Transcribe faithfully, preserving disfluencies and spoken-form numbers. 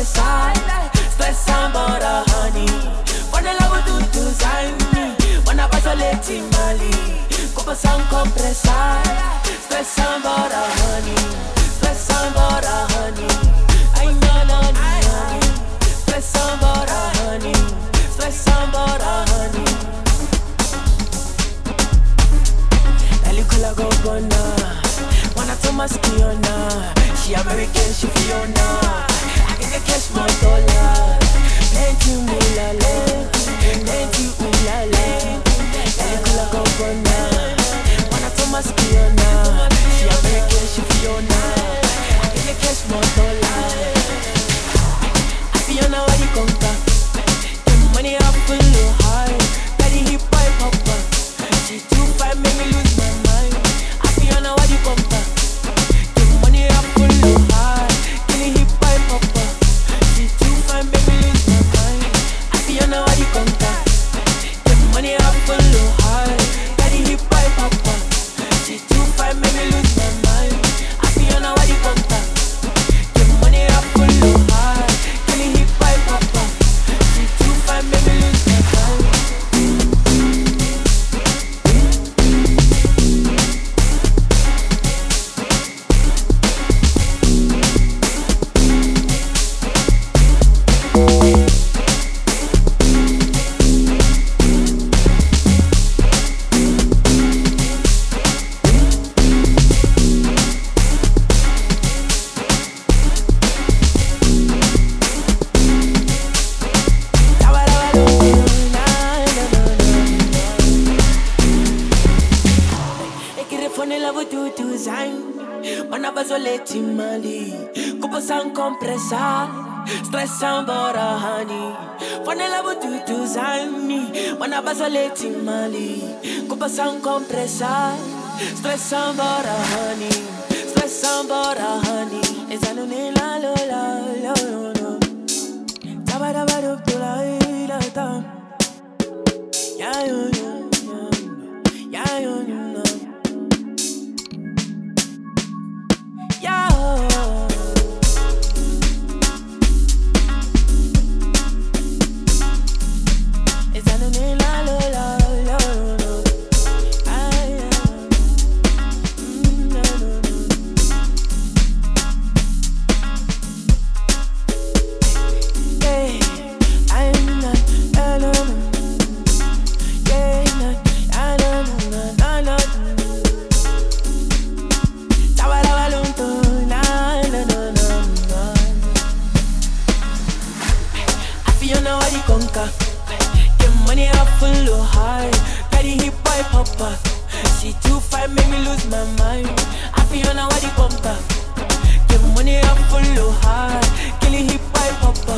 compressar. Stress and butter, honey. Wanna love do to zani. Wanna basolete mali. Copa sans compressar. Stress and butter, honey. Stress and butter, honey. I know, no, honey. Stress and butter, honey. Stress and butter, honey. Elikula go bona. Wanna Thomas Kiona. She American, she Fiona. I can get cash more dollars. Plenty mulale, plenty mulale. Elikula go bona. Wanna Thomas Kiona. She American, she Fiona. I can get cash more dollars. I Fiona what you conquer. The money up full of high. Daddy hip hop popper. She too fine, make me lose my mind. I Fiona what you conquer. The money up full of high. Killing hip hop popper. She too fine, make me lose my mind. I Fiona what you conquer. The money up full of high. Daddy hip hop popper. She too fine, make me lose my mind. I Fiona what you conquer. The money up full of high. Killing hip hop popper. She too fine, make me lose my mind. Compressar, stress and butter, honey. Wanna love do to zani. Wanna basolete mali. Copa sans compressar, stress and butter, honey. Stress and butter, honey. Is a no la la la la la. Tabada bada to la la tam. Ya yo yo ya yo yo. Ya. Killing hip hop popper.